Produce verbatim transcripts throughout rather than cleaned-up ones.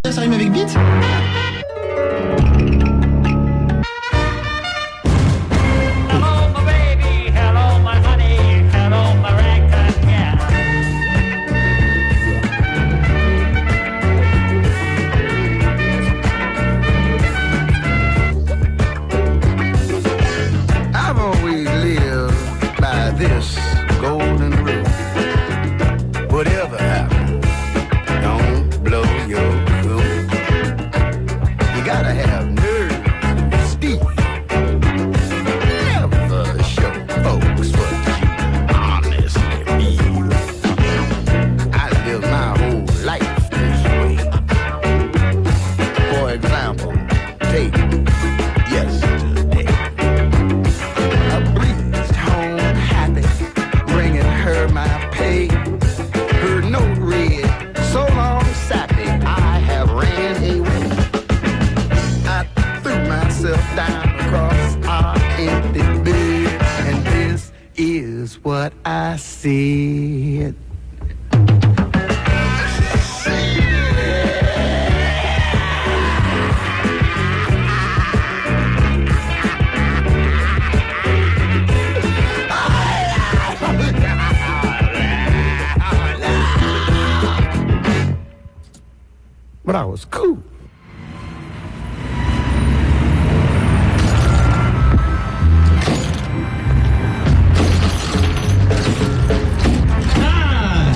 Ça rime avec bite? This golden rule. Whatever happens, don't blow your cool. You gotta have nerve and speed. Never show folks what you honestly feel. I live my whole life this way. For example, take yesterday. I breezed home happy, bringing her my pay. Her note read, so long sappy, I have ran away. I threw myself down across our empty bed, and this is what I said. But I was cool. Ah!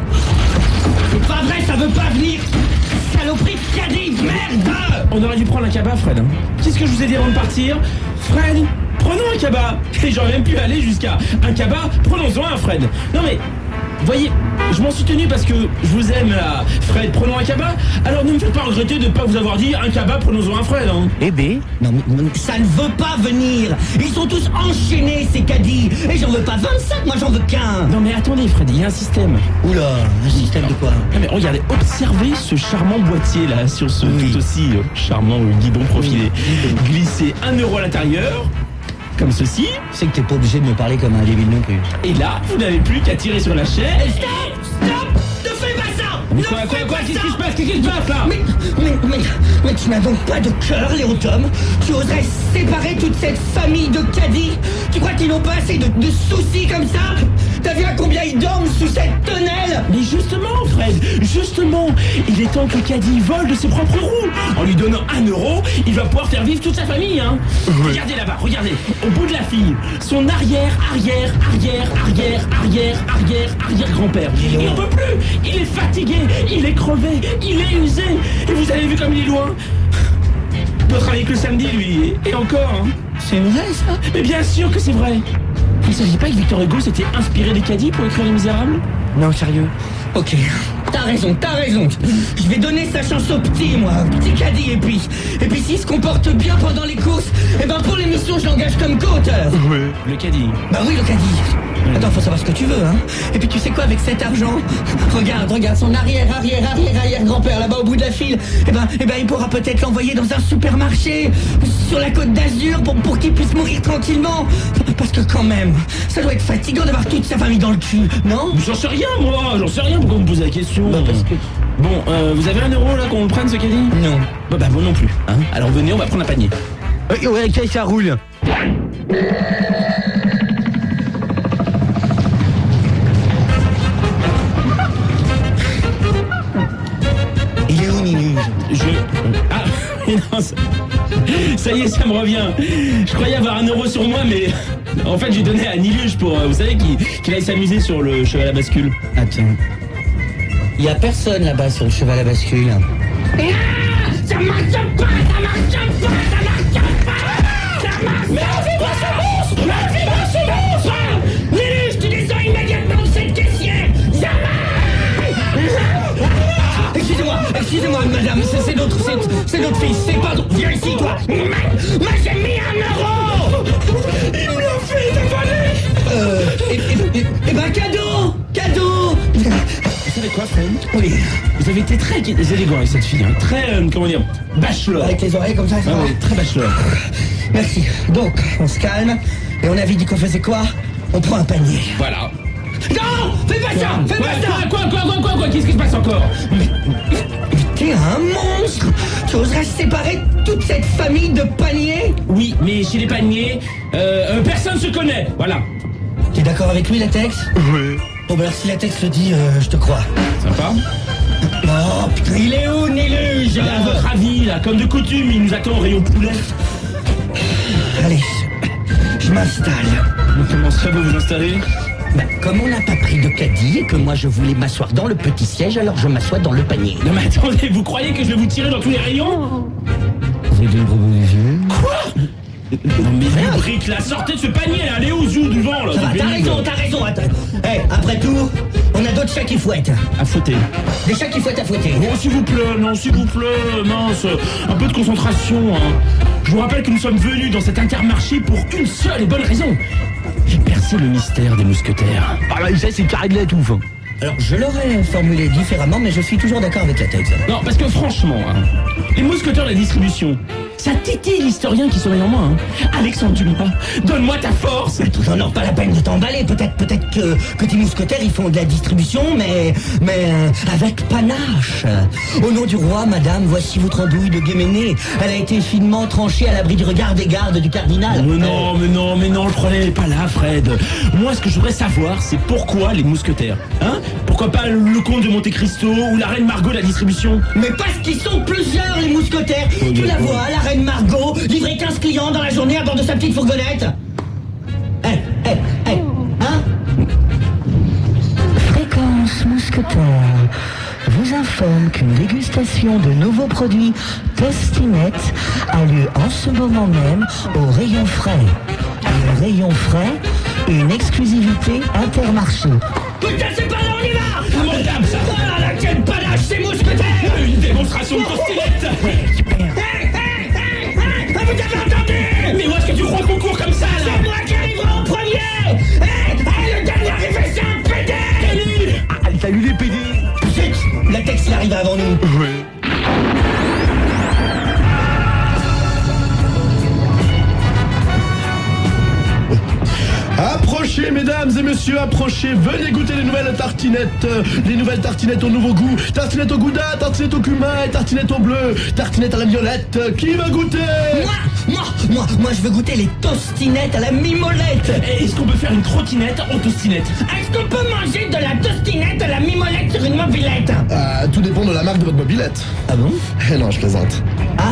C'est pas vrai, ça veut pas venir! Saloperie de caddie, merde! On aurait dû prendre un cabas, Fred. Hein. Qu'est-ce que je vous ai dit avant de partir? Fred, prenons un cabas! Et j'aurais même pu aller jusqu'à un cabas, prenons-en un, Fred! Non mais, voyez, je m'en suis tenu parce que je vous aime là. Fred, prenons un cabas. Alors ne me faites pas regretter de ne pas vous avoir dit un cabas, prenons-en un, Fred. Hein. Eh ben, non mais ça ne veut pas venir. Ils sont tous enchaînés, ces caddies. Et j'en veux pas vingt-cinq, moi j'en veux qu'un. Non mais attendez, Fred, il y a un système. Oula, un système de quoi? Non mais regardez, observez ce charmant boîtier là, sur ce oui. tout aussi euh, charmant guidon profilé. Oui. Glissez un euro à l'intérieur. Comme ceci. C'est que t'es pas obligé de me parler comme un débile non plus. Et là, vous n'avez plus qu'à tirer sur la chaîne. Stop! Stop! Ne fais pas ça! Mais quoi, quoi, quoi? Qu'est-ce qui se passe? Qu'est-ce qui se passe là? Mais, mais, mais, mais tu n'as donc pas de cœur, Léo Tom? Tu oserais séparer toute cette famille de caddies? Tu crois qu'ils n'ont pas assez de, de soucis comme ça? T'as vu à combien ils dorment sous cette tonnelle? Mais justement, Fred, justement, il est temps que le caddie vole de ses propres roues. En lui donnant un euro, il va pouvoir faire vivre toute sa famille, hein. Oui. Regardez là-bas, regardez, au bout de la fille, son arrière, arrière, arrière, arrière, arrière, arrière, arrière grand-père. Il n'en peut plus, il est fatigué, il est crevé, il est usé. Et vous avez vu comme il est loin? Il doit travailler que le samedi, lui, et encore, hein. C'est vrai, ça? Mais bien sûr que c'est vrai. Vous ne saviez pas que Victor Hugo s'était inspiré des caddies pour écrire Les Misérables? Non, sérieux. Ok, t'as raison, t'as raison. Je vais donner sa chance au petit, moi, petit caddie, et puis... Et puis s'il se comporte bien pendant les courses, et ben pour l'émission, je l'engage comme co-auteur. Oui. Le caddie. Bah oui, le caddie. Attends, faut savoir ce que tu veux, hein. Et puis tu sais quoi avec cet argent? Regarde, regarde, son arrière, arrière, arrière, arrière grand-père, là-bas au bout de la file. Et ben, et ben il pourra peut-être l'envoyer dans un supermarché, sur la côte d'Azur, pour, pour qu'il puisse mourir tranquillement. Parce que quand même, ça doit être fatigant d'avoir toute sa famille dans le cul, non? J'en sais rien, moi, j'en sais rien, pourquoi vous me posez la question? Bah parce que... Bon, euh, vous avez un euro là qu'on le prenne ce caddie? Non. Bah bah moi non plus, hein. Alors venez, on va prendre un panier. Ouais, ouais, ok, ça roule. Il est où, Ninuge? Je... Ah, non, ça... ça y est, ça me revient. Je croyais avoir un euro sur moi, mais... En fait, j'ai donné à Niluge pour, vous savez, qu'il qu'il aille s'amuser sur le cheval à bascule. Attends. Il y a personne là-bas sur le cheval à bascule. Ah, ça marche pas, ça marche pas, ça marche pas, ça marche. Mais la vibration monstre, la vibration monstre. Niluge, tu descends immédiatement cette caissière. Ça marche. Excusez-moi, excusez-moi, madame, c'est notre, c'est notre fils, c'est pardon. Viens ici, toi. Moi, j'ai mis un euro. Il me l'a fait dévaler. Euh, et, et, et, et ben cadeau, cadeau. Vous savez quoi, Fred? Oui. Vous avez été très élégant avec cette fille, hein. Très, euh, comment dire, bachelor. Avec les oreilles comme ça, ça ah, oui, très bachelor. Merci. Donc, on se calme, et on avait dit qu'on faisait quoi? On prend un panier. Voilà. Non! Fais pas ça! Fais pas ça! Quoi, quoi, quoi, quoi, quoi, quoi? Qu'est-ce qui se passe encore? Mais, T'es un monstre. Tu oserais séparer toute cette famille de paniers? Oui, mais chez les paniers, euh, euh, personne se connaît, voilà. T'es d'accord avec lui, Latex? Oui. Bon, bah alors si Latex le dit, euh, je te crois. Sympa. Oh, putain, il est où, Néluge? À votre avis, là, comme de coutume, il nous attend au rayon poulet. Allez, je m'installe. Mais comment ça, vous vous installez? Bah, comme on n'a pas pris de caddie et que moi je voulais m'asseoir dans le petit siège, alors je m'assois dans le panier. Non mais attendez, vous croyez que je vais vous tirer dans tous les rayons? Vous êtes une proposition? Quoi? Non mais vous, Brick, là, sortez de ce panier, là, allez aux yeux du vent, là. Ça va, c'est t'as pénible. raison, t'as raison, attends. Eh, après tout, on a d'autres chats qui fouettent. À fouetter. Des chats qui fouettent à fouetter. Oh, s'il vous plaît, non, s'il vous plaît, mince, un peu de concentration, hein. Je vous rappelle que nous sommes venus dans cet intermarché pour une seule et bonne raison. J'ai percé le mystère des mousquetaires. Ah bah, ça, c'est carré de la touffe. Alors, je l'aurais formulé différemment, mais je suis toujours d'accord avec Latex. Non, parce que franchement, hein, les mousquetaires de la distribution, ça titille l'historien qui sommeille en moi, hein. Alexandre Dumas, donne-moi ta force. J'en ai pas la peine de t'emballer. Peut-être, peut-être que, que tes mousquetaires, ils font de la distribution, mais, mais euh, avec panache. Au nom du roi, madame, voici votre andouille de Guéméné. Elle a été finement tranchée à l'abri du regard des gardes du cardinal. Mais non, mais non, mais non, le problème n'est pas là, Fred. Moi, ce que je voudrais savoir, c'est pourquoi les mousquetaires, hein? Pourquoi pas le comte de Monte Cristo ou la reine Margot de la distribution? Mais parce qu'ils sont plusieurs, les mousquetaires. Tu la vois, la reine Margot, livrer quinze clients dans la journée à bord de sa petite fourgonnette. Eh, eh, eh, hein? Fréquence Mousquetaire vous informe qu'une dégustation de nouveaux produits Tostinette a lieu en ce moment même au rayon frais. Le rayon frais, une exclusivité Intermarché. Putain, c'est pas là, on y va! Mon dame, ça! Ah là, quelle panache, ces mousquetaires! Une démonstration de Tostinette! Hey, hey, hey, hey! Vous avez entendu? Mais où est-ce que tu crois qu'on court comme ça, là? C'est moi qui arriverai en premier! Hey, hey, le dernier arrivé, c'est un P D! Ah, salut les P D. Zut! Latex, il arrive avant nous. Oui. Approchez, mesdames et messieurs, approchez, venez goûter les nouvelles tartinettes. Les nouvelles tartinettes au nouveau goût. Tartinettes au gouda, tartinettes au cumin et tartinettes au bleu. Tartinettes à la violette. Qui va goûter? Moi, moi, moi, moi, je veux goûter les tostinettes à la mimolette. Est-ce qu'on peut faire une trottinette en tostinette? Est-ce qu'on peut manger de la tostinette à la mimolette sur une mobilette? Ah, tout dépend de la marque de votre mobilette. Ah bon? Eh non, je plaisante. Ah,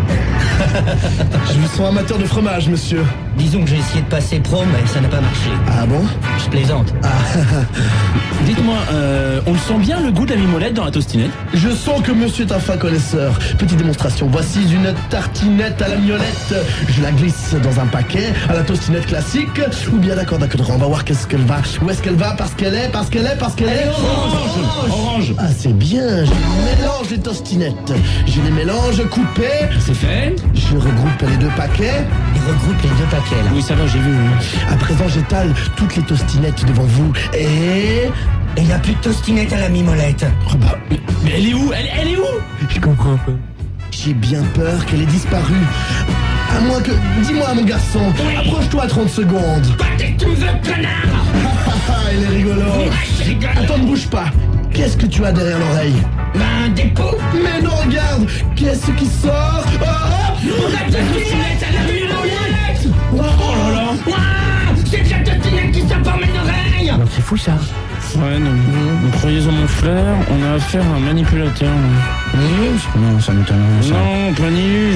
Je vous sens amateur de fromage, monsieur. disons que j'ai essayé de passer pro, mais ça n'a pas marché. Ah bon? Je plaisante. Dites-moi, euh, on le sent bien le goût de la mimolette dans la tostinette? Je sens que monsieur est un fin connaisseur. Petite démonstration. Voici une tartinette à la miolette. Je la glisse dans un paquet à la tostinette classique. Ou bien d'accord, d'accord, on va voir qu'est-ce qu'elle va. Où est-ce qu'elle va? Parce qu'elle est, parce qu'elle est, parce qu'elle est. orange. Orange. Ah, c'est bien. Je mélange les tostinettes. Je les mélange coupées. C'est fait? Je regroupe les deux paquets. Il regroupe les deux paquets, là. Oui, ça va, j'ai vu. À présent, j'étale toutes les tostinettes devant vous. Et... Et il n'y a plus de tostinette à la mimolette. Oh bah, mais, mais elle est où? Elle, elle est où? Je comprends pas. J'ai bien peur qu'elle ait disparu. À moins que... Dis-moi, mon garçon, Oui. approche-toi à trente secondes. Pas dès que tu me veux, connard! Ah, il est rigolo. Ah, je rigole. Attends, ne bouge pas. Qu'est-ce que tu as derrière l'oreille? Ben, des poux! Mais non, regarde. Qu'est-ce qui sort? Oh, oh. La tostinette à la mimolette! Oh là là. Ouah, c'est de la tostinette qui sort par mes oreilles! Non, c'est fou, ça. Ouais, non. Vous croyez en mon frère? On a affaire à un manipulateur. Niluge? Non, ça m'étonne. Non, pas Niluge,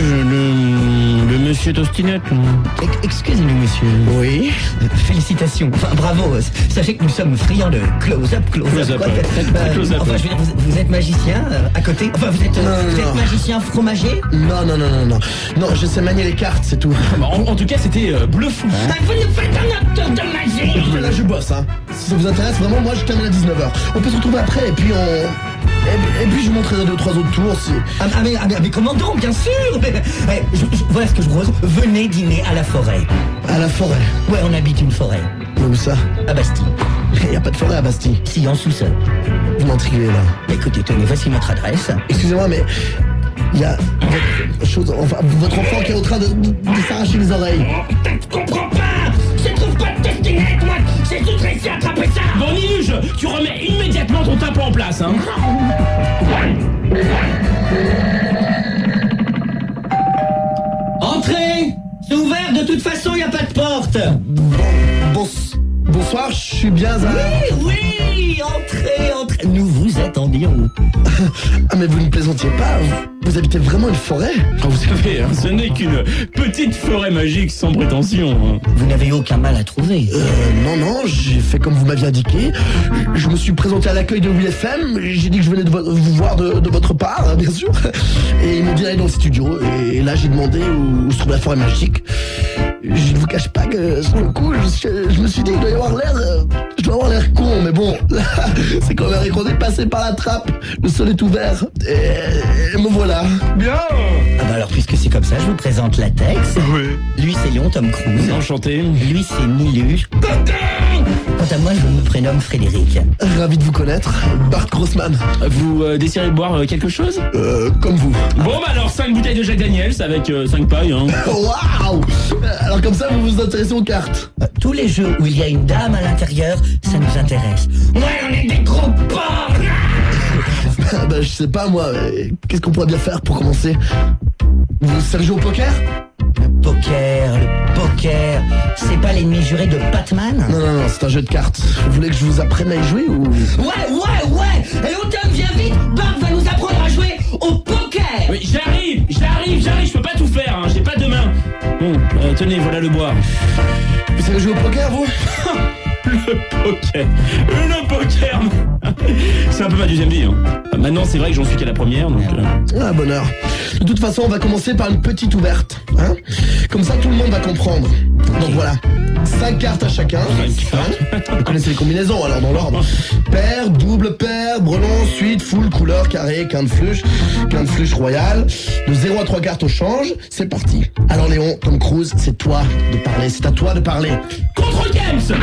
le, le monsieur Tostinette. Excusez-nous, monsieur. Oui. Félicitations. Enfin, bravo. Sachez que nous sommes friands de close-up, close-up. Close-up, quoi. ouais. Euh, Close-up, enfin, ouais. je veux dire, vous, vous êtes magicien euh, à côté. Enfin, vous êtes, euh, Non, non, vous êtes non. magicien fromager. Non, non, non, non, non. Non, je sais manier les cartes, c'est tout. Bah, en, en tout cas, c'était euh, bluffant. Ah, vous nous faites un autre tour de magie. Écoutez, là, je bosse, hein. Si ça vous intéresse, vraiment, moi, je termine à dix-neuf heures. On peut se retrouver après, et puis on... Et, et puis, je vous montrerai deux, trois autres tours, si... Ah, ah, mais, ah, mais, ah, mais comment donc, bien sûr. Mais, mais, je- je- voilà ce que je vous propose. Venez dîner à la forêt. À la forêt. Ouais, on habite une forêt. Mais où ça? À Bastille. Il n'y a pas de forêt à Bastille. Si, en sous-sol. Vous m'intriguez, là. Écoutez, tenez, voici notre adresse. Excusez-moi, mais... Il y a... Votre, chose, enfin, votre enfant qui est en train de, de, de s'arracher les oreilles. Je comprends pas. Je trouve pas de trottinette, moi, j'ai tout réussi à attraper ça. Bon, Niluge, tu remets immédiatement ton tapon en place, hein. Entrez! C'est ouvert, de toute façon, il n'y a pas de porte. Bon, bon, bonsoir, je suis bien à... Oui, oui, entrez, entrez. Nous vous attendions. Ah mais vous ne plaisantiez pas, vous, vous habitez vraiment une forêt? Ah, vous savez, hein, ce n'est qu'une petite forêt magique sans prétention. Hein. Vous n'avez aucun mal à trouver. Euh, non, non, j'ai fait comme vous m'aviez indiqué. Je, je me suis présenté à l'accueil de W F M, j'ai dit que je venais de vo- vous voir de, de votre part, bien sûr. Et ils m'ont dit d'aller dans le studio, et là j'ai demandé où, où se trouve la forêt magique. Je ne vous cache pas que sur le coup, je, je me suis dit qu'il doit y avoir l'air... euh, je dois avoir l'air con, mais bon, là, c'est quand même qu'on est passé par la trappe, le sol est ouvert, et, et me voilà. Bien. Ah bah alors, puisque c'est comme ça, je vous présente Latex. Oui. Lui, c'est Léon Tom Cruise. Enchanté. Lui, c'est Niluge. Quant à moi, je me prénomme Frédéric. Ravi de vous connaître, Bart Grossman, Vous euh, désirez boire euh, quelque chose? euh, comme vous. Bon, bah alors cinq bouteilles de Jack Daniels avec euh, cinq pailles, hein. Waouh! Alors comme ça, vous vous intéressez aux cartes. Euh, Tous les jeux où il y a une dame à l'intérieur, ça nous intéresse. Ouais, on est des gros porcs. Bah je sais pas moi, mais qu'est-ce qu'on pourrait bien faire pour commencer? Vous savez jouer au poker? Le poker, le poker, c'est pas l'ennemi juré de Batman? Non, non, non, c'est un jeu de cartes. Vous voulez que je vous apprenne à y jouer ou... Ouais, ouais, ouais. Et Automne, viens vite. Bart va nous apprendre à jouer au poker. Oui, j'arrive, j'arrive, j'arrive, je peux pas tout faire, hein, j'ai pas de main. Bon, euh, tenez, voilà le bois. Vous savez jouer au poker, vous? Le poker, le poker. C'est un peu ma deuxième vie. Hein. Maintenant, c'est vrai que j'en suis qu'à la première, donc. Euh... Ah, bonheur. De toute façon, on va commencer par une petite ouverte. Hein, comme ça, tout le monde va comprendre. Donc voilà, cinq cartes à chacun. Cinq cartes. Hein, vous connaissez les combinaisons, alors dans l'ordre. Paire, double paire, brelan, suite, full, couleur, carré, quinte flush, quinte flush royal. De zéro à trois cartes au change, c'est parti. Alors Léon, Tom Cruise, c'est toi de parler, c'est à toi de parler. Control Games.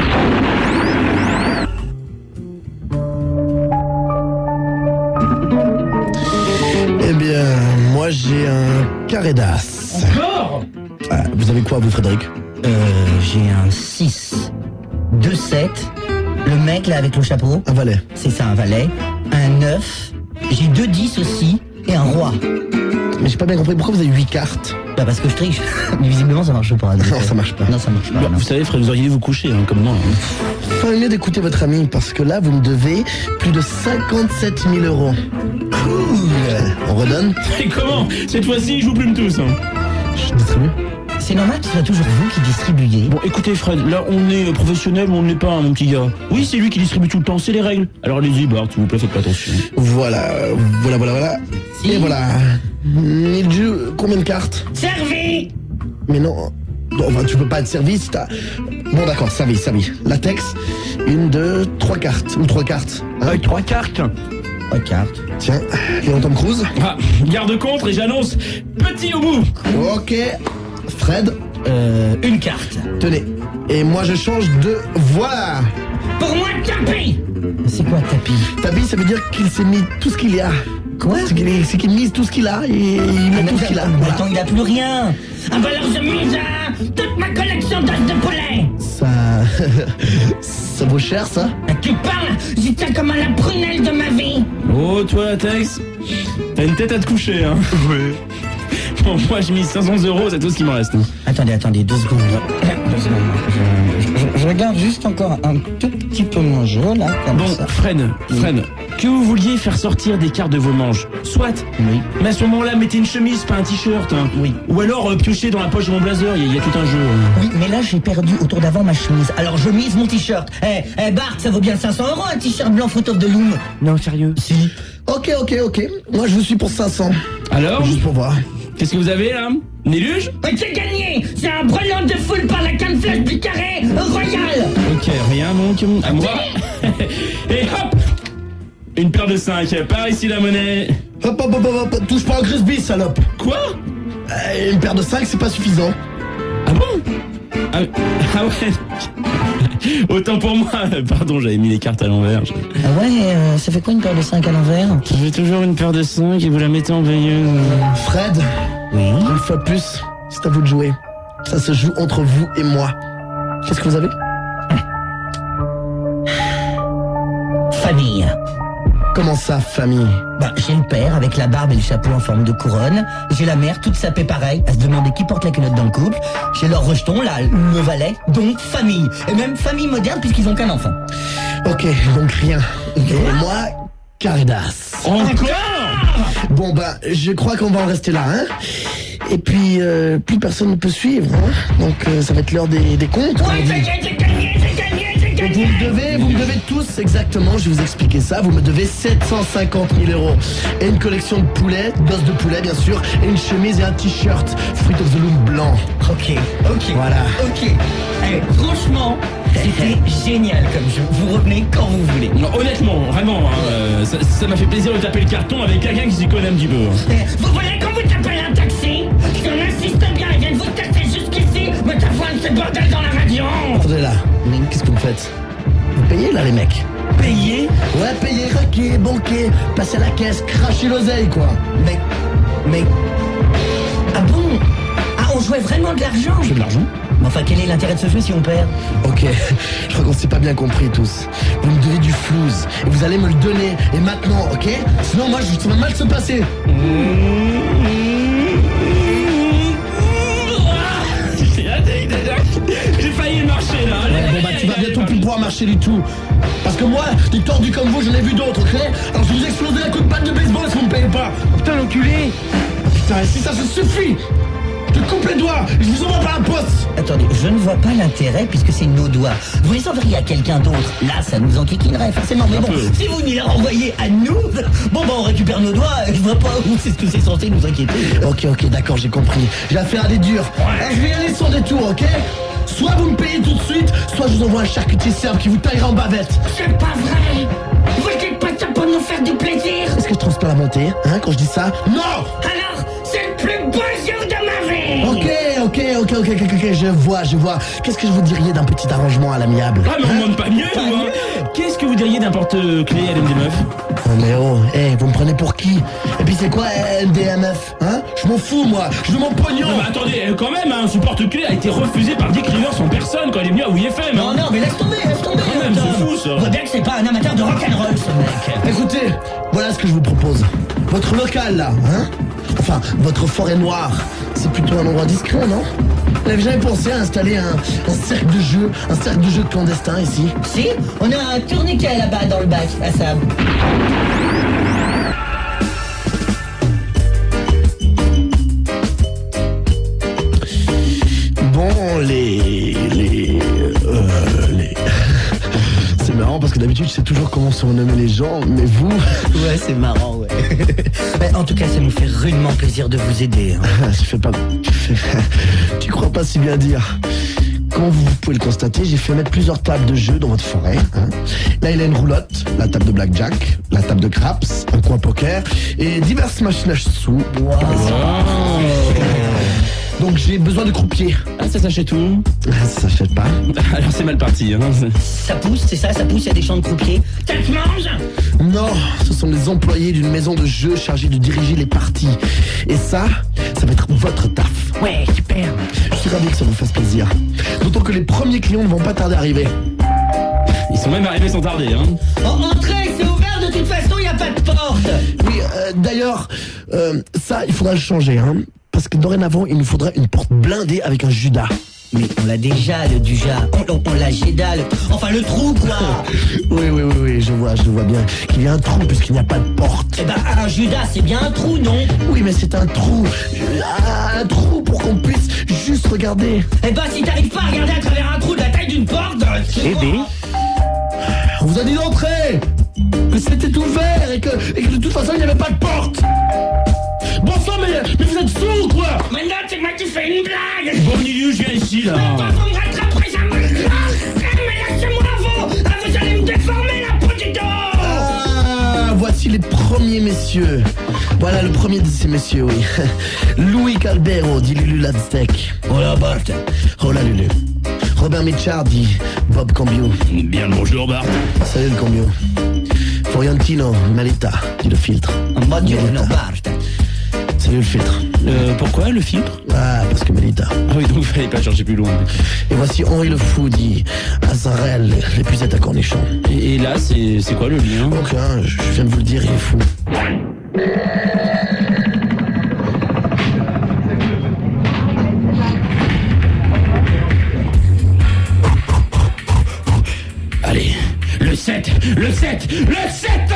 Eh bien, moi j'ai un carré d'as. Encore. Ah, vous avez quoi, vous, Frédéric? Euh, j'ai un six, deux sept, le mec là avec le chapeau, Un valet. c'est ça un valet, un neuf, j'ai deux dix aussi, et un roi. Mais j'ai pas bien compris, pourquoi vous avez huit cartes? Bah parce que je triche, mais visiblement ça marche pas. donc, Non, euh, ça marche pas. Non, ça marche pas. Bah, non. vous savez, Fred, vous auriez dû vous coucher, hein, comme moi. Hein. Enfin, mieux d'écouter votre ami, parce que là, vous me devez plus de cinquante-sept mille euros. Cool. On redonne? Et comment? Cette fois-ci, je vous plume tous. Hein. Je distribue. C'est normal que ce soit toujours vous qui distribuez. Bon, écoutez, Fred, là, on est professionnel ou on ne l'est pas, hein, mon petit gars? Oui, c'est lui qui distribue tout le temps, c'est les règles. Alors allez-y, Bart, s'il vous plaît, faites pas attention. Voilà, voilà, voilà, voilà. Si. Et voilà. Nilju, combien de cartes? Servi. Mais non, non, enfin, tu peux pas être servi si t'as... Bon, d'accord, servi, servi. Latex, une, deux, trois cartes. Ou trois cartes. Hein? Avec trois cartes. Trois cartes. Tiens, Léon Tom Cruise. Ah, garde contre et j'annonce petit au bout. Ok. Fred, Euh, une carte. tenez. Et moi, je change de... Voilà. Pour moi, tapis. C'est quoi tapis? Tabi, ça veut dire qu'il s'est mis tout ce qu'il y a. Quoi? C'est qu'il est- c'est qu'il mise tout ce qu'il a et il met tout ce qu'il a. Mais Voilà. attends, il a plus rien. Ah bah alors je mise hein, toute ma collection d'os de poulet. Ça... ça vaut cher, ça? Ah, tu parles, j'y tiens comme à la prunelle de ma vie. Oh, toi, Latex, t'as une tête à te coucher, hein. Oui. Bon, moi, j'ai mis cinq cents euros, c'est tout ce qui me reste. Hein. Attendez, attendez, deux secondes. Deux secondes. Je, je- je regarde juste encore un tout petit peu mon jeu, là, comme Bon, ça. Fred, Fred, que vous vouliez faire sortir des cartes de vos manches, soit, Oui. mais à ce moment-là, mettez une chemise, pas un t-shirt. Hein. Oui. Ou alors, euh, piochez dans la poche de mon blazer, il y, a- il y a tout un jeu. hein. Oui, mais là, j'ai perdu au tour d'avant ma chemise. Alors, je mise mon t-shirt. Eh, eh, Bart, ça vaut bien cinq cents euros, un t-shirt blanc photo de Loom. Non, sérieux. Si. Ok, ok, ok. Moi, je vous suis pour cinq cents. Alors, Juste pour voir. qu'est-ce que vous avez, là? Néluge? Mais j'ai gagné. C'est un brelan de foule par la canne flash du carré royal. Ok, rien donc, à moi. Et hop, une paire de cinq, par ici la monnaie. Hop, hop, hop, hop, hop, touche pas au Grisby, salope. Quoi? Euh, une paire de cinq, c'est pas suffisant. Ah bon? Ah, ah ouais. Autant pour moi. Pardon, j'avais mis les cartes à l'envers. Ah ouais, euh, ça fait quoi une paire de cinq à l'envers? J'ai toujours une paire de cinq et vous la mettez en veilleuse. Fred, Oui. une fois de plus, c'est à vous de jouer. Ça se joue entre vous et moi. Qu'est-ce que vous avez? famille. Comment ça, famille? Bah, j'ai le père avec la barbe et le chapeau en forme de couronne. J'ai la mère toute sapée pareil, à se demander qui porte la culotte dans le couple. J'ai leur rejeton, là, le valet, donc famille. Et même famille moderne puisqu'ils ont qu'un enfant. Ok, donc rien. Et moi, Caridas. Encore? Bon bah, je crois qu'on va en rester là, hein. Et puis, euh, plus personne ne peut suivre, hein. Donc euh, ça va être l'heure des, des comptes. Ouais, j'ai gagné, j'ai gagné, j'ai gagné, j'ai Donc gagné. vous me devez, vous me devez tous exactement, je vais vous expliquer ça, vous me devez sept cent cinquante mille euros. Et une collection de poulets, d'os de poulet bien sûr, et une chemise et un t-shirt Fruit of the Loom blanc. Ok, ok. Voilà. Ok. Eh, franchement, c'était génial comme jeu. Vous revenez quand vous voulez. Non, honnêtement, vraiment, hein, euh, ça ça m'a fait plaisir de taper le carton avec quelqu'un qui s'y connaît un petit peu. Eh, vous voulez quand vous tapez un taxi, si on insiste bien, ils viennent vous tester jusqu'ici, me t'avoine ce bordel dans la radio. Attendez là, mais qu'est-ce que vous faites? Vous payez là les mecs? Payé? Ouais, payez, raquer, banquer, passer à la caisse, cracher l'oseille quoi. Mais... Mais... Ah bon? Ah, on jouait vraiment de l'argent? Je veux de l'argent? Mais enfin, quel est l'intérêt de ce jeu si on perd? Ok, je crois qu'on s'est pas bien compris tous. Vous me devez du flouze, et vous allez me le donner, et maintenant, ok? Sinon moi, ça va mal se passer. J'ai failli marcher là. Ouais, bon bah tu vas bientôt plus pouvoir marcher du tout. Parce que moi, des tordus comme vous, j'en ai vu d'autres, ok? Alors je vais vous exploser un coup de batte de baseball si vous me payez pas. Putain l'enculé. Putain, et si ça se suffit, je te coupe les doigts, je vous envoie par la poste. Attendez, je ne vois pas l'intérêt puisque c'est nos doigts. Vous les enverriez à quelqu'un d'autre, là ça nous enquiquinerait forcément. Mais bon, si vous nous les renvoyez à nous, bon bah on récupère nos doigts, je vois pas où c'est ce que c'est censé nous inquiéter. Ok, ok, d'accord, j'ai compris. J'ai affaire à des durs. Alors je vais y aller sans détour, ok? Soit vous me payez tout de suite, soit je vous envoie un charcutier serbe qui vous taillera en bavette. C'est pas vrai. Vous dites pas ça pour nous faire du plaisir. Est-ce que je transpire la montée, hein, quand je dis ça? Non! Alors, c'est le plus beau jour de ma vie. Ok, ok, ok, ok, ok, ok, je vois, je vois. Qu'est-ce que je vous diriez d'un petit arrangement à l'amiable? Ah mais on demande pas mieux, nous, hein. Qu'est-ce que vous diriez d'un porte-clés L M D neuf? Oh mais oh, hey, vous me prenez pour qui? Et puis c'est quoi L D M F, hein? Je m'en fous moi, je veux mon pognon. Non mais attendez, euh, quand même, hein, ce porte-clés a été refusé par Dick Rivers en personne quand il est venu à W F M. Non, Hein. non, mais laisse tomber, laisse tomber. Quand même, Tom. c'est fou, ça. On voit bien que c'est pas un amateur de rock'n'roll, ce mec. Écoutez, voilà ce que je vous propose. Votre local là, hein? Enfin, votre forêt noire, c'est plutôt un endroit discret, non? Vous n'avez jamais pensé à installer un, un cercle de jeu, un cercle de jeu clandestin ici? Si, on a un tourniquet là-bas dans le bac, à Sam. Bon, les... les... Euh, les... C'est marrant parce que d'habitude je sais toujours comment surnommer les gens, mais vous... Ouais, c'est marrant, ouais. Mais en tout cas, ça nous fait rudement plaisir de vous aider. Hein. Tu fais pas... Tu, fais... tu crois pas si bien dire. Comme vous pouvez le constater, j'ai fait mettre plusieurs tables de jeu dans votre forêt. Hein. Là, il y a une roulotte, la table de blackjack, la table de craps, un coin poker et diverses machines à sous. Wow. Donc j'ai besoin de croupiers. Ah, ça s'achète où? Ça s'achète pas. Alors c'est mal parti, hein. Ça pousse, c'est ça, ça pousse, il y a des champs de croupiers. Ça te mange? Non, ce sont les employés d'une maison de jeu chargée de diriger les parties. Et ça, ça va être votre taf. Ouais, super. Je suis ravi que ça vous fasse plaisir. D'autant que les premiers clients ne vont pas tarder à arriver. Ils sont même arrivés sans tarder, hein. Oh, entrez, c'est ouvert de toute façon, il n'y a pas de porte. Oui, euh, d'ailleurs, euh, ça, il faudra le changer, hein. Parce que dorénavant, il nous faudra une porte blindée avec un Judas. Mais on l'a déjà, le Duja. On, on, on l'a Géda, le... enfin le trou, quoi. Oui, oui, oui, oui, je vois, je vois bien qu'il y a un trou puisqu'il n'y a pas de porte. Eh ben, un Judas, c'est bien un trou, non? Oui, mais c'est un trou. Ah, un trou pour qu'on puisse juste regarder. Eh ben, si t'arrives pas à regarder à travers un trou de la taille d'une porte... Eh bien. On vous a dit d'entrer, que c'était ouvert et que, et que de toute façon, il n'y avait pas de porte. Bon sang, mais, mais vous êtes sourds ou quoi? Maintenant, c'est moi qui fais une blague. Bon milieu, je viens ici, là. Attends, vous me rattraperez jamais. Mais lâchez-moi, vous. Ah, vous allez me déformer la peau du dos. Ah, voici les premiers messieurs. Voilà le premier de ces messieurs, oui. Louis Calbero, dit Lulu l'Aztec. Hola, Bart. Hola Lulu. Robert Mitchard, dit Bob Cambio. Bien le bonjour, Bart. Salut le Cambio. Floriantino Malita, dit le filtre. Buongiorno, Bart. Salut le filtre. Euh, pourquoi le filtre? Ah, parce que Mélita. Ah oui, donc il fallait pas changer plus loin. Et voici Henri le Fou dit Azarel, l'épuisette à cornichons. Et, et là, c'est c'est quoi le lien? Aucun, je viens de vous le dire, il est fou. Allez, le sept, le sept, le sept.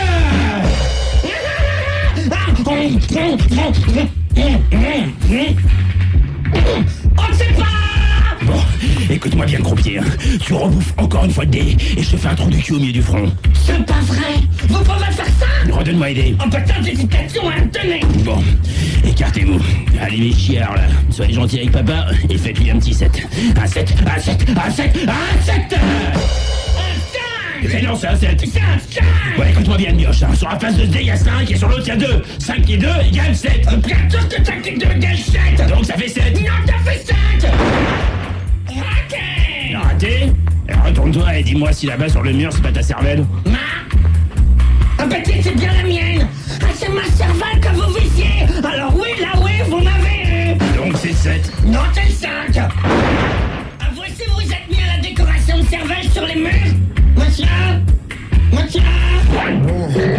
On ne sait pas. Bon, écoute-moi bien, croupier. Tu rebouffes encore une fois de dés et je te fais un trou du cul au milieu du front. C'est pas vrai. Vous pouvez faire ça? Redonne-moi les dés. Oh putain d'hésitation, hein, tenez. Bon, écartez-vous. Allez les chiards là, soyez gentils avec papa et faites-lui un petit sept. Un sept, un sept, un sept, un sept. Mais non, c'est un sept. C'est un cinq. Ouais, écoute-moi bien, mioche. Hein. Sur la face de ce dé, il y a cinq et sur l'autre, il y a deux. cinq et deux égale sept. Bien sûr que cinq et deux égale sept. Donc ça fait sept. Non, t'as fait sept. Raté. Raté? Alors, retourne-toi et dis-moi si là-bas sur le mur, c'est pas ta cervelle. Ma Ah bah c'est bien la mienne. Ah, c'est ma cervelle que vous visiez. Alors oui, là oui, vous m'avez eu. Donc c'est sept. Non, c'est le cinq. Avouez si vous êtes mis à la décoration de cervelle sur les murs. Monsieur Monsieur Bon, bon, bon,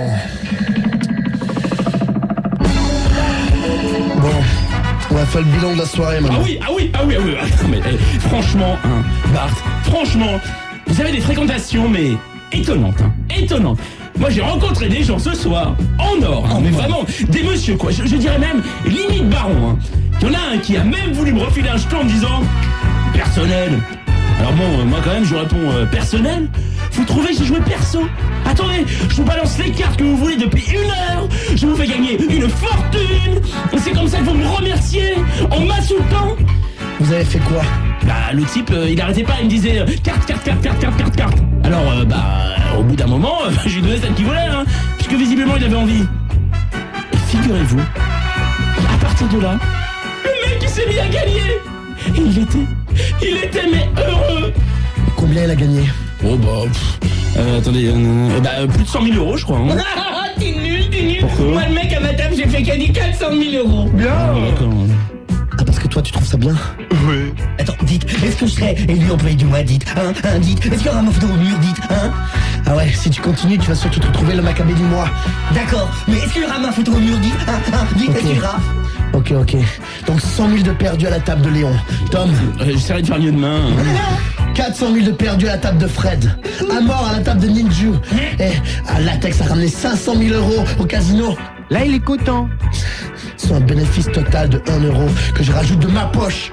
bon. Bon, on va faire le bilan de la soirée maintenant. Ah oui, ah oui, ah oui, ah oui. Ah, mais, eh, franchement, hein, Bart, franchement, vous avez des fréquentations, mais étonnantes, hein, étonnantes. Moi, j'ai rencontré des gens ce soir, en or, hein, mais vraiment, des messieurs, quoi. Je, je dirais même, limite baron, hein. Il y en a un qui a même voulu me refiler un jeton en me disant, personnel. Alors bon, euh, moi quand même, je réponds, euh, personnel. Vous trouvez que j'ai joué perso? Attendez, je vous balance les cartes que vous voulez depuis une heure. Je vous fais gagner une fortune. C'est comme ça que vous me remerciez en m'insultant. Vous avez fait quoi? Bah, le type, euh, il arrêtait pas, il me disait euh, carte, carte, carte, carte, carte, carte, carte. Alors, euh, bah, au bout d'un moment, euh, j'ai donné celle qu'il voulait, hein, puisque visiblement il avait envie. Et figurez-vous, à partir de là, le mec il s'est mis à gagner. Et il était, il était mais heureux. Combien il a gagné? Oh bah, pff, euh, attendez, euh, euh, bah, plus de cent mille euros, je crois. Hein. Ah, t'es nul, t'es nul. Pourquoi? Moi, le mec à ma table, j'ai fait gagner quatre cent mille euros. Bien. Ah, d'accord. Ah, parce que toi, tu trouves ça bien? Oui. Attends, dites, est-ce que je serais élu employé du mois, dites, hein, hein, dites, est-ce qu'il y aura un photo au mur, dites, hein? Ah ouais, si tu continues, tu vas surtout te retrouver le macabé du mois. D'accord, mais est-ce qu'il y aura ma photo au mur, dites, hein, hein, dites, Ok. est-ce qu'il y aura? Ok, ok. Donc cent mille de perdus à la table de Léon. Tom, Euh, J'essaierai de faire mieux demain. Hein. quatre cent mille de perdus à la table de Fred. À mort à la table de Ninju. Et à Latex a ramené cinq cent mille euros au casino. Là, il est content. Soit un bénéfice total de un euro que je rajoute de ma poche.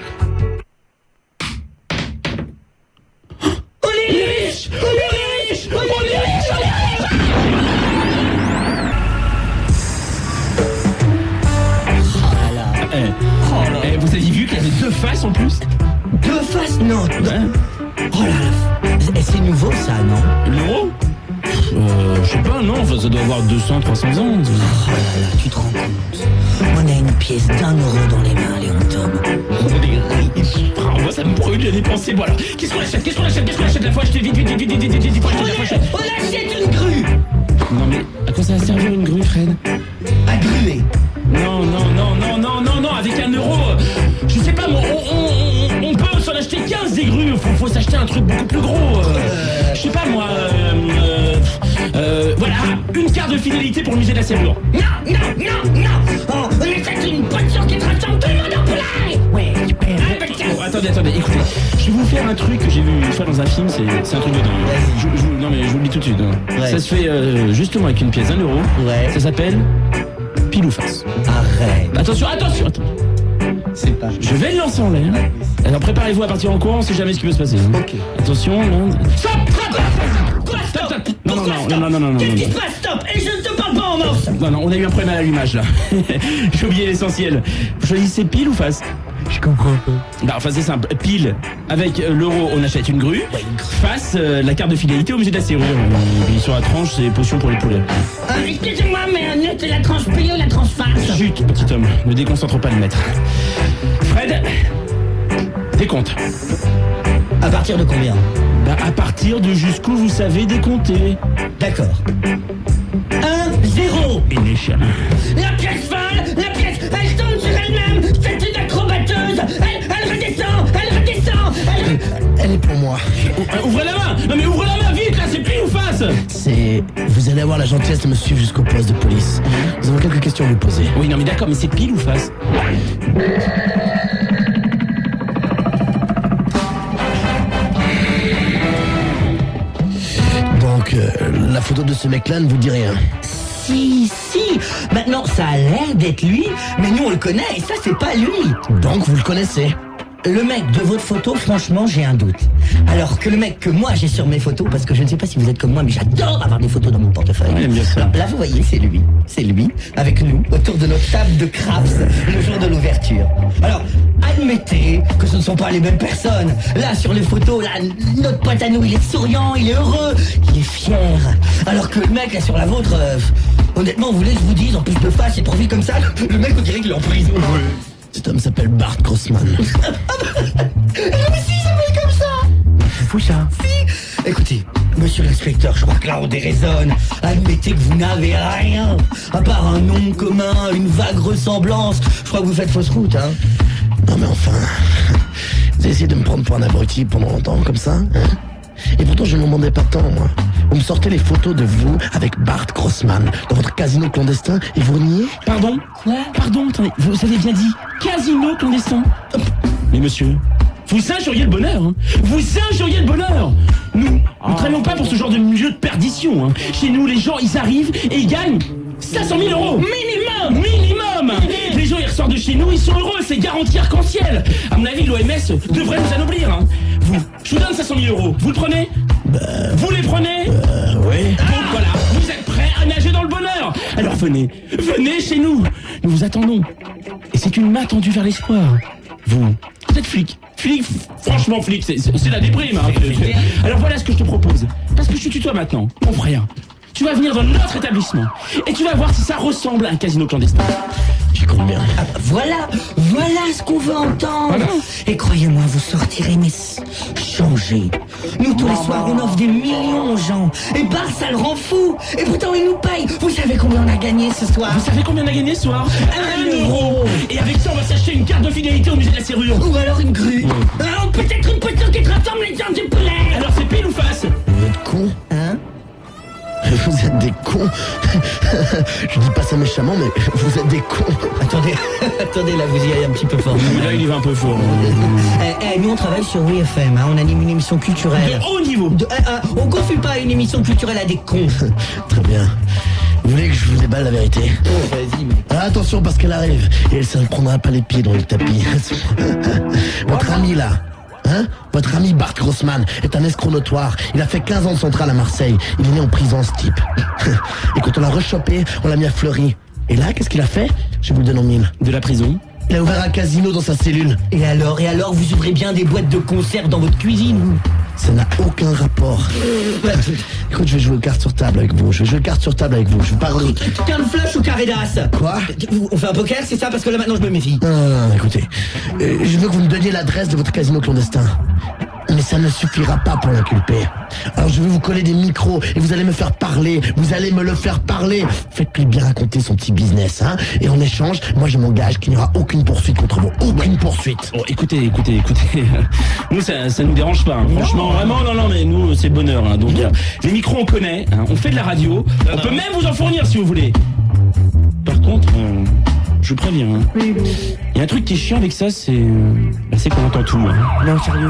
On est riche! On est riche! On est riche! On est riche! Oh là là. Eh, Oh là là. eh, vous avez vu qu'il y avait deux faces en plus? Deux faces? Non. Ouais. Oh là là. Et c'est nouveau ça, non? L'euro? Euh, je sais pas, non, enfin, ça doit avoir deux cents, trois cents ans. Oh là là, tu te rends compte? On a une pièce d'un euro dans les mains, Léon Tom. On est riches. Ah, moi, ça me brûle de dépenser. Bon, alors, qu'est-ce qu'on achète? Qu'est-ce qu'on achète? Qu'est-ce qu'on achète? La fois, acheter vite, vite, vite, vite, vite, vite, vite, vite, faut acheter, la fois, acheter. On achète une grue! Non, mais à quoi ça va servir une grue, Fred? À gruer. Non, non, non, non, non, non, non, avec un euro, euh, je sais pas, moi, on, on, on, on peut s'en acheter quinze des grues, faut, faut s'acheter un truc beaucoup plus gros, euh, je sais pas, moi, euh, euh, euh, voilà, une carte de fidélité pour le musée de la serrure. Non, non, non, non! Oh, on achète une voiture qui te rassemble tout le monde en plein! Ouais, super. Ah, bah, tiens. Oh, attendez, attendez, écoutez, je vais vous faire un truc que j'ai vu une fois dans un film, c'est c'est un truc de dingue. Je, je, non mais je vous le dis tout de suite, hein. Ouais. Ça se fait euh, justement avec une pièce d'un euro, Ouais. ça s'appelle pile ou face. Arrête. Attention, attention, attention. C'est pas. Je vais le lancer en l'air. Alors préparez-vous à partir en courant, on sait jamais ce qui peut se passer. Hein. Ok. Attention, non. Stop, Quoi, Stop, stop? stop. Non, non, Pourquoi non, stop? non, non, non, non, Qu'est-ce non, qui non. se passe? Stop! Et je ne te parle pas en morse! Non, non, on a eu un problème à l'allumage là. J'ai oublié l'essentiel. Vous choisissez pile ou face? Je comprends pas. Bah, enfin c'est simple. Pile, avec euh, l'euro, on achète une grue. Ouais, une grue. Face, euh, la carte de fidélité au musée de la serrure. Et puis sur la tranche, c'est potion pour les poulets. Euh, excusez-moi, mais un net, la tranche pile ou la tranche face? Chut, petit homme, ne déconcentre pas le maître. Fred, décompte. À partir de combien? Bah, à partir de jusqu'où vous savez décompter. D'accord. un, zéro. Une échelle. La pièce folle, la pièce Elle tombe sur elle-même. C'est une acrobateuse. Elle, elle redescend, elle redescend. Elle... Elle est pour moi. Euh, ouvrez la main. Non mais ouvrez la main vite là, c'est pile ou face. C'est... Vous allez avoir la gentillesse de me suivre jusqu'au poste de police. Nous avons quelques questions à vous poser. Oui non mais d'accord, mais c'est pile ou face. Donc, euh, la photo de ce mec-là ne vous dit rien. Si, si. Maintenant, ça a l'air d'être lui, mais nous on le connaît et ça c'est pas lui. Donc, vous le connaissez. Le mec de votre photo, franchement, j'ai un doute. Alors que le mec que moi j'ai sur mes photos, parce que je ne sais pas si vous êtes comme moi, mais j'adore avoir des photos dans mon portefeuille. Oui, bien sûr. Alors, là, vous voyez, c'est lui. C'est lui, avec nous, autour de notre table de craps, le jour de l'ouverture. Alors, admettez que ce ne sont pas les mêmes personnes. Là, sur les photos, là, notre pote à nous, il est souriant, il est heureux, il est fier. Alors que le mec, là, sur la vôtre, euh, honnêtement, vous voulez que je vous dise, en plus de face et de profil comme ça, le mec, on dirait qu'il est en prison. Oui. Cet homme s'appelle Bart Grossman. Lui aussi, il s'appelle comme ça. C'est fou ça. Si. Écoutez, monsieur l'inspecteur, je crois que là on déraisonne. Admettez que vous n'avez rien, à part un nom commun, une vague ressemblance. Je crois que vous faites fausse route, hein. Non mais enfin... Vous avez essayé de me prendre pour un abruti pendant longtemps, comme ça, hein? Et pourtant je ne m'en demandais pas tant, moi. Vous me sortez les photos de vous avec Bart Grossman dans votre casino clandestin et vous niez? Pardon? Quoi? Pardon, attendez, vous avez bien dit casino clandestin. Mais monsieur, vous injuriez le bonheur, hein. Vous injuriez le bonheur. Nous, nous ne travaillons pas pour ce genre de milieu de perdition, hein. Chez nous, les gens, ils arrivent et ils gagnent cinq cent mille euros. Minimum. Minimum. Les gens, ils ressortent de chez nous, ils sont heureux, c'est garanti arc-en-ciel. À mon avis, l'O M S devrait nous anoblir, hein. Vous, je vous donne cinq cent mille euros. Vous le prenez? Bah... Vous les prenez? Euh, oui. Donc voilà, vous êtes prêts à nager dans le bonheur. Alors venez, venez chez nous. Nous vous attendons. Et c'est une main tendue vers l'espoir. Vous, vous êtes flic. Flic, franchement flic, c'est, c'est, c'est la déprime. Hein. Alors voilà ce que je te propose. Parce que je te tutoie maintenant, mon frère. Tu vas venir dans notre établissement. Et tu vas voir si ça ressemble à un casino clandestin. J'y compte bien. Ah bah voilà, voilà ce qu'on veut entendre. Voilà. Et croyez-moi, vous sortirez, mais changez. Nous, tous les soirs, on offre des millions aux gens. Et Bart, ça le rend fou. Et pourtant, il nous paye. Vous savez combien on a gagné ce soir? Vous savez combien on a gagné ce soir? Un euro. Et avec ça, on va s'acheter une carte de fidélité au musée de la serrure. Ou alors une grue. Alors peut-être une potion qui transforme les gens du poulet. Alors c'est pile ou face? Vous êtes cons. Hein? Vous êtes des cons. Je dis pas ça méchamment, mais vous êtes des cons. Attendez, attendez, là, vous y allez un petit peu fort. Là, il y va un peu fort. Eh, eh, nous, on travaille sur W F M, hein, on anime une émission culturelle. De haut niveau. De- eh, eh, on confie pas une émission culturelle à des cons. Très bien. Vous voulez que je vous déballe la vérité? Oh, vas-y, mec. Ah, attention parce qu'elle arrive. Et elle ne prendra pas les pieds dans le tapis. Votre ami là, hein? Votre ami Bart Grossman est un escroc notoire. Il a fait quinze ans de centrale à Marseille. Il est né en prison, ce type. Et quand on l'a rechopé, on l'a mis à Fleury. Et là, qu'est-ce qu'il a fait? Je vous le donne en mille. De la prison. Il a ouvert un casino dans sa cellule. Et alors, et alors, vous ouvrez bien des boîtes de conserve dans votre cuisine, vous? Ça n'a aucun rapport. Écoute, je vais jouer aux cartes sur table avec vous. Je vais jouer aux cartes sur table avec vous. Je vais pas... T'as le flush ou carré d'as? Quoi? On fait un poker, c'est ça? Parce que là, maintenant, je me méfie. Non, non, non, écoutez. Euh, je veux que vous me donniez l'adresse de votre casino clandestin. Mais ça ne suffira pas pour l'inculper. Alors je vais vous coller des micros et vous allez me faire parler. Vous allez me le faire parler. Faites-lui bien raconter son petit business, hein. Et en échange, moi je m'engage qu'il n'y aura aucune poursuite contre vous. Aucune poursuite. Bon, écoutez, écoutez, écoutez. Nous, ça, ça nous dérange pas. Hein. Franchement, vraiment, non, non, mais nous, c'est bonheur. Hein. Donc, euh, les micros, on connaît. Hein. On fait de la radio. On peut même vous en fournir si vous voulez. Par contre, euh, je vous préviens. Hein. Il y a un truc qui est chiant avec ça, c'est, euh, bah, c'est qu'on entend tout. Hein. Non, sérieux.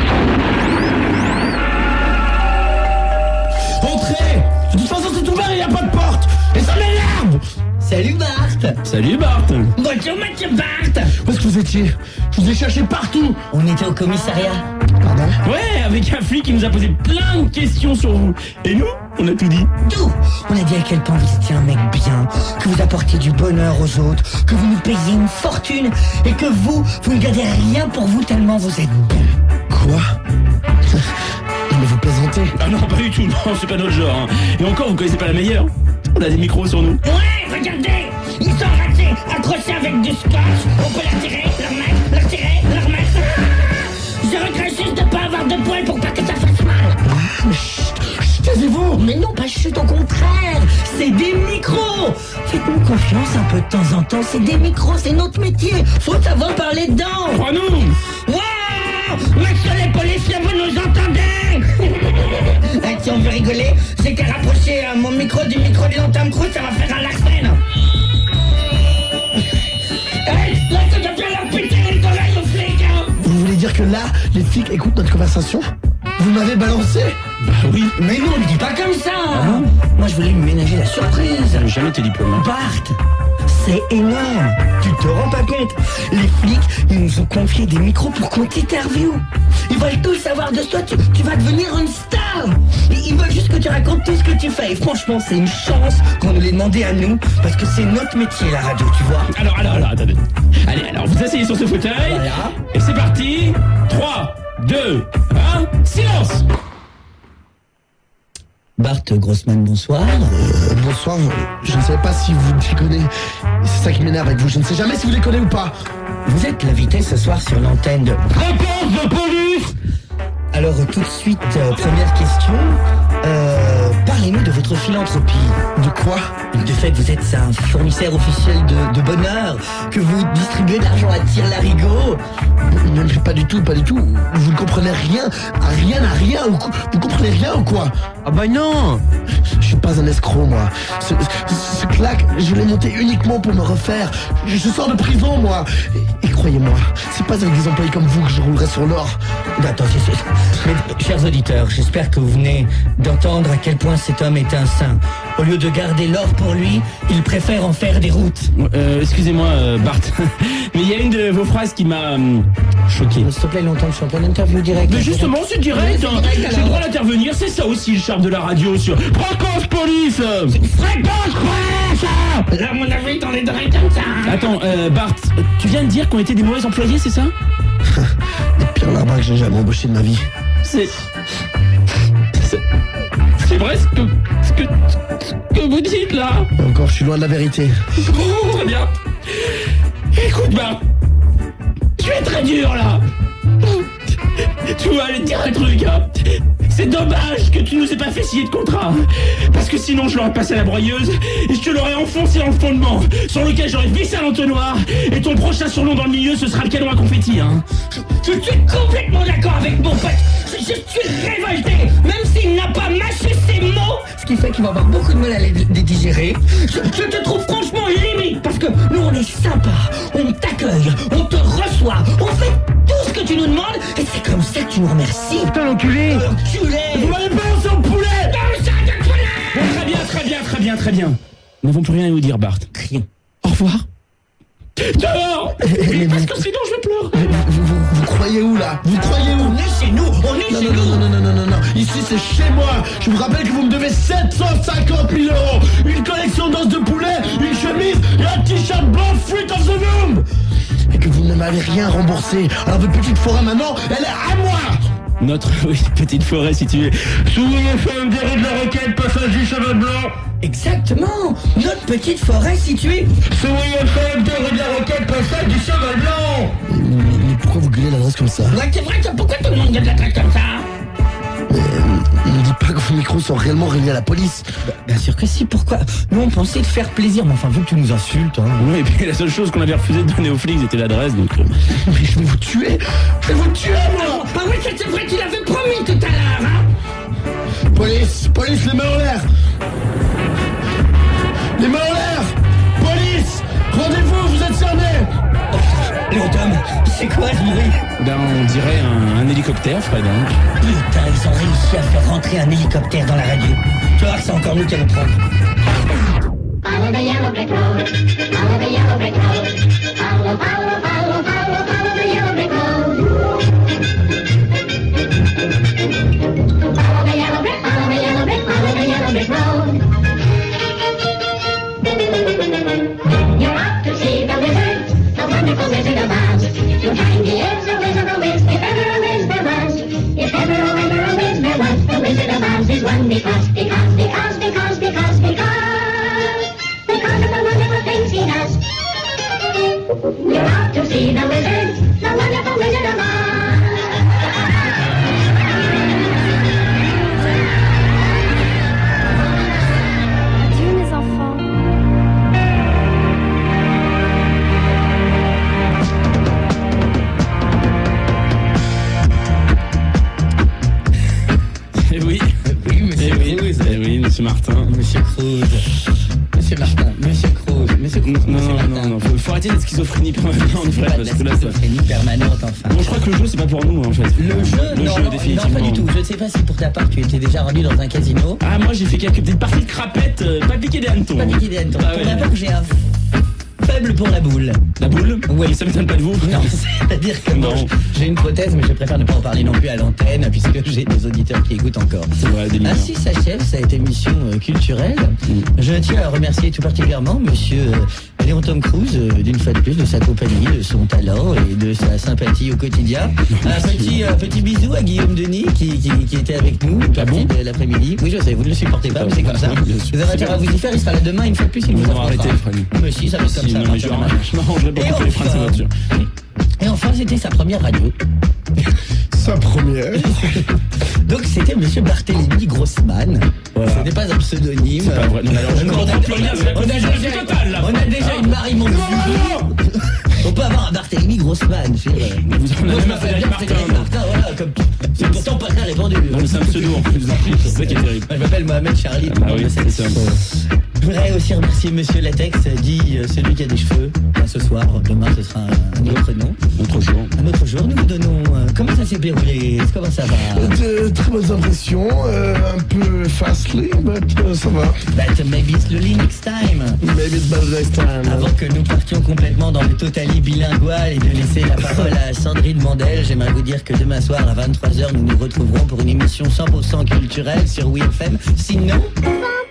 Entrez. De toute façon, c'est ouvert, il n'y a pas de porte. Et ça m'énerve. Salut, Bart. Salut, Bart. Bonjour, monsieur Bart. Où est-ce que vous étiez? Je vous ai cherché partout. On était au commissariat. Pardon? Ouais, avec un flic qui nous a posé plein de questions sur vous. Et nous, on a tout dit. Tout. On a dit à quel point vous étiez un mec bien, que vous apportiez du bonheur aux autres, que vous nous payiez une fortune et que vous, vous ne gardez rien pour vous tellement vous êtes bon. Quoi? Non mais vous plaisantez. Ah non, pas du tout, non, c'est pas notre genre. Hein. Et encore, vous connaissez pas la meilleure? On a des micros sur nous. Ouais, regardez. Ils sont ratés, accrochés avec du scotch. On peut la tirer, la remettre, la tirer, la remettre. Je regrette juste de pas avoir de poils pour pas que ça fasse mal. Mais chut, chut, taisez-vous. non, mais non, pas chute, au contraire. C'est des micros. Faites-nous confiance un peu de temps en temps. C'est des micros, c'est notre métier. Faut savoir parler dedans. Crois-nous. Wow, monsieur les policiers, vous nous entendez? Ah, si on veut rigoler, j'ai qu'à rapprocher euh, mon micro du micro du Tom Cruise, ça va faire un Larsen. Hey, là, tu devrais leur péter les oreilles aux flics, hein. Vous voulez dire que là, les flics écoutent notre conversation? Vous m'avez balancé? Bah oui. Mais non, ne dis pas comme ça. Ah, moi, je voulais lui ménager la surprise. J'ai jamais tes diplômes. Bart, c'est énorme. Tu te rends pas compte? Les flics, ils nous ont confié des micros pour qu'on t'interviewe. Ils veulent tout savoir de toi. Tu, tu vas devenir une star. Ils, ils veulent juste que tu racontes tout ce que tu fais. Et franchement, c'est une chance qu'on nous l'ait demandé à nous. Parce que c'est notre métier, la radio, tu vois. Alors, alors, alors, attendez. Allez, alors, vous asseyez sur ce fauteuil. Voilà. Et c'est parti. trois, deux, un, silence. Bart Grossman, bonsoir. Euh, bonsoir, je ne sais pas si vous déconnez. C'est ça qui m'énerve avec vous, je ne sais jamais si vous déconnez ou pas. Vous êtes l'invité ce soir sur l'antenne de... Réponse de police. Alors tout de suite, euh, première question. Euh, Parlez-nous de votre philanthropie. De quoi? Du fait que vous êtes un fournisseur officiel de, de bonheur, que vous distribuez de l'argent à tire-larigot. Mais, mais pas du tout, pas du tout. Vous ne comprenez rien, à rien, à rien. Ou, vous comprenez rien ou quoi? Ah bah non. Je suis pas un escroc, moi. Ce, ce, ce claque, je l'ai monté uniquement pour me refaire. Je, je sors de prison, moi. Et, et croyez-moi, c'est pas avec des employés comme vous que je roulerai sur l'or. Attends, c'est, c'est... Mais, chers auditeurs, j'espère que vous venez d'entendre à quel point cet homme est un saint. Au lieu de garder l'or pour lui, il préfère en faire des routes. Euh, excusez-moi, euh, Bart, mais il y a une de vos phrases qui m'a euh, choqué. S'il te plaît, longtemps que je suis en pleine interview direct. Mais justement, c'est direct, Oui, hein. c'est direct, J'ai le droit d'intervenir, c'est ça aussi le charme de la radio sur Fréquence Police. Fréquence Police. Là, à mon avis, t'en es direct comme ça. Attends, euh, Bart, tu viens de dire qu'on était des mauvais employés, c'est ça? Les pires larmes que j'ai jamais embauché de ma vie. C'est... C'est... C'est vrai ce que... Ce que... Ce que vous dites, là? Et encore, je suis loin de la vérité. Oh, très bien. Écoute, Bart, tu es très dur, là. Tu vas aller te dire un truc, hein. C'est dommage que tu nous aies pas fait signer de contrat. Parce que sinon, je l'aurais passé à la broyeuse et je te l'aurais enfoncé dans le fondement, sur lequel j'aurais vissé à l'entonnoir. Et ton prochain surnom dans le milieu, ce sera le canon à confetti, hein. Je, je suis complètement d'accord avec mon pote. Je, je suis révolté, même s'il n'a pas mâché ses mots, ce qui fait qu'il va avoir beaucoup de mal à les, les digérer. Je, je te trouve franchement limite, parce que nous on est sympa, on t'accueille, on te reçoit, on fait tout ce que tu nous demandes, et c'est comme ça que tu nous remercies. Putain l'enculé. Enculé. Vous m'avez balancé en poulet. Dans le sac de poulet. Très bien, très bien, très bien, très bien. Nous n'avons plus rien à vous dire, Bart. Rien. Au revoir. Dehors. Mais Parce vous, que sinon, je pleure. vous, vous, vous croyez où, là? Vous croyez où? On est chez nous, on est Non, chez non, nous. non, non, non, non, non, non. Ici, c'est chez moi. Je vous rappelle que vous me devez sept cent cinquante mille euros. Une collection d'os de poulet, une chemise et un t-shirt blanc Fruit of the Loom. Et que vous ne m'avez rien remboursé. Alors, votre petite forêt, maintenant, elle est à moi. Notre oui, petite forêt située sous les femmes des rues de la Roquette, passage du Cheval Blanc. Exactement. Notre petite forêt située. Sous les femmes des rues de la Roquette, passage du Cheval Blanc. Mais, mais- mais pourquoi vous gueulez l'adresse comme ça? Ouais, c'est vrai que pourquoi tout le monde gueule la traque comme ça? Ne me dites pas que vos micros sont réellement reliés à la police. Bien sûr que si, pourquoi? Nous on pensait te faire plaisir, mais enfin vu que tu nous insultes, hein. Oui, et puis la seule chose qu'on avait refusé de donner aux flics, c'était l'adresse, donc... euh, Mais je vais vous tuer. Je vais vous tuer, moi. Ah oui, c'est vrai, tu l'avais promis tout à l'heure, hein. Police, police, les mains en l'air. Les mains en l'air. Police, rendez-vous, vous êtes cernés. Léon Tom, c'est quoi ce bruit? Ben, on dirait un, un hélicoptère, Fred, hein. Putain, ils ont réussi à faire rentrer un hélicoptère dans la radio. Tu vas voir que c'est encore nous qui allons prendre. Follow the yellow brick road. Follow the yellow brick road. Follow, follow, follow, follow, follow the yellow brick road. Follow the yellow brick, follow the yellow brick, follow the yellow brick road. You're out to see the wizard, the wonderful Wizard of Oz. Behind he is a wizard, a whiz, if ever a whiz there was. If ever, oh, ever a whiz there was, the Wizard of Oz is one because, because, because, because, because, because. Because of the wonderful things he does. You're out to see the wizard, the wonderful Wizard of Oz. fait, pas de parce la que là, ça- schizophrénie permanente, enfin. Bon, je crois que le jeu, c'est pas pour nous, en fait. Le jeu, le non, jeu, non, définitivement. non, pas du tout. Je ne sais pas si pour ta part, tu étais déjà rendu dans un casino. Ah, moi, j'ai fait quelques petites parties de crapette, euh, pas piqué des hannetons. Pas piqué des hannetons. Ah, Pour ouais. ma part, j'ai un faible pour la boule. La boule? Oui. Ça m'étonne pas de vous. Non, c'est-à-dire que Non. bon, j'ai une prothèse, mais je préfère ne pas en parler non plus à l'antenne, puisque j'ai des auditeurs qui écoutent encore. C'est vrai, délicat. Ainsi s'achève cette émission euh, culturelle. Je tiens à remercier tout particulièrement monsieur euh, Léon Tom Cruise, euh, d'une fois de plus, de sa compagnie, de son talent et de sa sympathie au quotidien. Un petit, euh, petit bisou à Guillaume Denis qui, qui, qui était avec nous une Ah partie bon de l'après-midi. Oui, je sais, vous ne le supportez pas, mais c'est comme ça. Bien sûr. Vous avez intérêt à vous y faire, il sera là demain, une fois de plus, il vous Non, affrontera. arrêtez, Fred. Mais si, ça va être comme Si, ça. non, mais je à partir de je m'arrangerai pour Et couper les freins de sa enfin- voiture. Et enfin, c'était sa première radio. Sa première. Donc c'était monsieur Barthélémy Grossman. Voilà. Ce n'est pas un pseudonyme. C'est pas vrai. Non, mais alors, je ne On a- comprends plus rien, c'est la on a confusion déjà- totale, là. On a déjà Ah. une Marie Montzuzi. On peut avoir un Barthélémy Grossman. C'est vrai. Vous en Moi, avez je même m'appelle bien Frédéric Frédéric Martin. Martin, voilà, comme c'est pourtant pas très répandu. Non, mais c'est un pseudo en plus. C'est ça qui est terrible. Moi, je m'appelle Mohamed Charlie. tout Ah le monde oui, le sait. c'est ça. Je voudrais aussi remercier monsieur Latex, dit euh, celui qui a des cheveux. Enfin, ce soir, demain ce sera un, un autre nom. Autre jour. Un autre jour, nous vous donnons. euh, comment ça s'est déroulé? Comment ça va? De très bonnes impressions, euh, un peu fastly, but euh, ça va. But maybe slowly next time. Maybe it's better next time. Avant que nous partions complètement dans le totally bilingual et de laisser la parole à Sandrine Mandel, j'aimerais vous dire que demain soir à vingt-trois heures, nous nous retrouverons pour une émission cent pour cent culturelle sur W F M. Sinon...